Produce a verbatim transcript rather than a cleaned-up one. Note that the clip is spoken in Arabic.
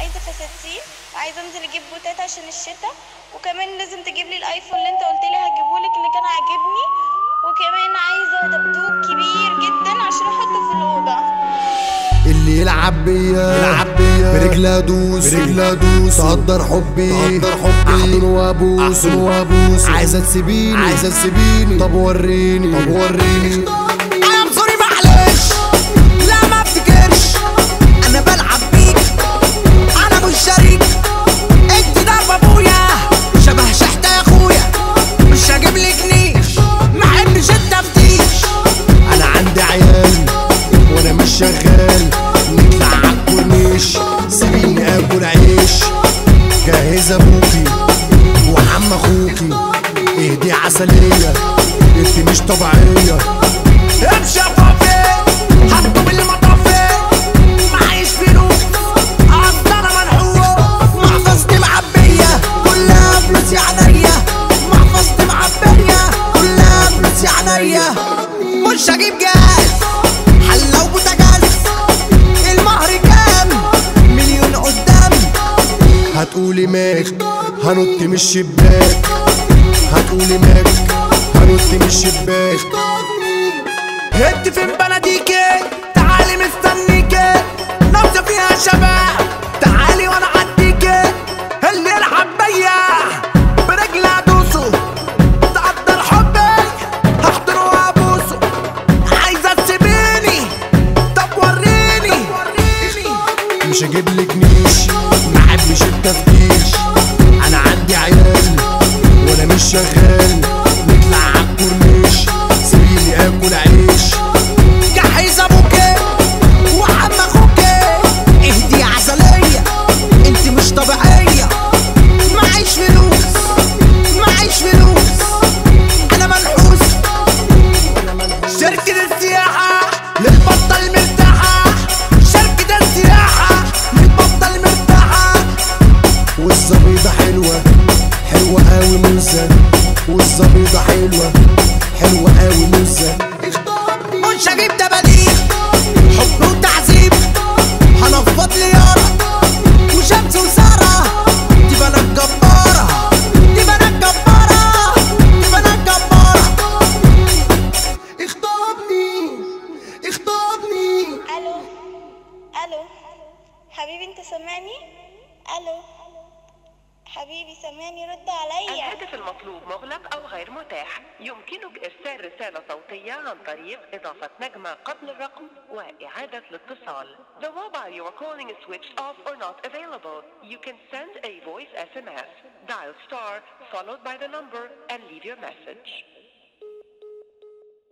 عايزه فساتين وعايزه انزل اجيب بوتات عشان الشتاء، وكمان لازم تجيب لي الايفون اللي انت قلت لي هجيبهولك اللي كان عاجبني، وكمان عايزه دبدوب كبير جدا عشان احطه في الاوضه. اللي يلعب بيا يلعب بيا برجلها ادوس برجلها ادوس تقدر حبي تقدر حبي احضن وابوس احضن وابوس عايزه تسيبيني عايزه تسيبيني طب وريني طب وريني. انا سوري معلش، لا ما افتكرش انا بلعب بيك، انا مش شريك، انت ضرب ابويا شبه شحته يا اخويا، مش هجيب لي جنيه ما احبش التفتيش. انا عندي عيال وانا مش شغال، نطلع عالكورنيش سيبيني اكل عيش، جهز ابوكي وعم اخوكي اهدي عسليه انت مش طبيعيه. امشي يا بابي حطه بالمطافي، معيش فلوس اصل انا منحوس، محفظتي معبيه كلها فلوس يا عينيا، محفظتي معبيه كلها فلوس يا عينيا، مش هجيب جاز حله وبوتاجاز، المهر كام مليون قدام. هتقولي ماك هنط من الشباك، هتقولي ماك هنط من الشباك. انت فين بلديكي تعالي مستنيكي، نفسي فيها شباب تعالي وانا عديكي، اللي يلعب بيا برجلي ادوسه، تقدر حبي هحضنه وابوسه، عايزه تسيبيني طب وريني. مش هجيبلك نيش محبش التفتيش، انا عندي عيال وانا مش شغال، نطلع عالكورنيش سيبيني اكل عيش. جهز ابوكي وعم اخوكي اهدي عسلية انت مش طبيعية، معيش فلوس معيش فلوس انا منحوس. شركة السياحة للبطة المرتاحة، شركة السياحة للبطة المرتاحة. والزبيضة حلوة حلوة قوي موزة، والزبيضة حلوة حلوة قوي موزة. مش هجيب دباديب حب وتعذيب، هنفض ليارة وشمس وسارة، دي بنات جبارة دي بنات جبارة دي بنات جبارة. اخطبني اخطبني. الو الو حبيبي انت سامعني؟ الو حبيبي سامعني رد عليا. الهاتف المطلوب مغلق أو غير متاح، يمكنك إرسال رسالة صوتية عن طريق إضافة نجمة قبل الرقم وإعادة الاتصال. The mobile you are calling is switched off or not available. You can send a voice S M S. Dial star followed by the number and leave your message.